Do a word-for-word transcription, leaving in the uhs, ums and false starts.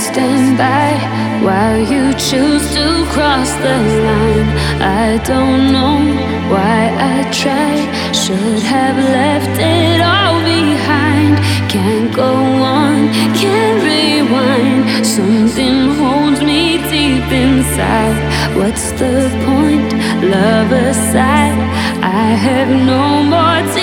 stand by while you choose to cross the line. I don't know why I tried, should have left it all behind. Can't go on, can't rewind. Something holds me deep inside. What's the point? Love aside, I have no more time.